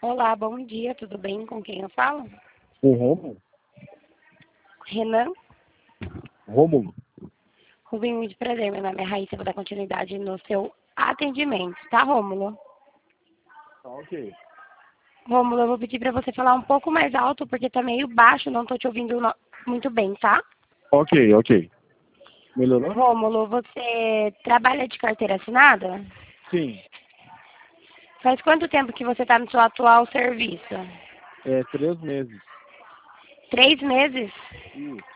Olá, bom dia, tudo bem? Com quem eu falo? Com Rômulo? Renan? Rômulo? Rubem, muito prazer, meu nome é Raíssa, vou dar continuidade no seu atendimento, tá, Rômulo? Tá, ok. Rômulo, eu vou pedir para você falar um pouco mais alto, porque tá meio baixo, não tô te ouvindo muito bem, tá? Ok, ok. Melhorou? Rômulo, você trabalha de carteira assinada? Sim. Faz quanto tempo que você está no seu atual serviço? 3 meses. 3 meses? Isso.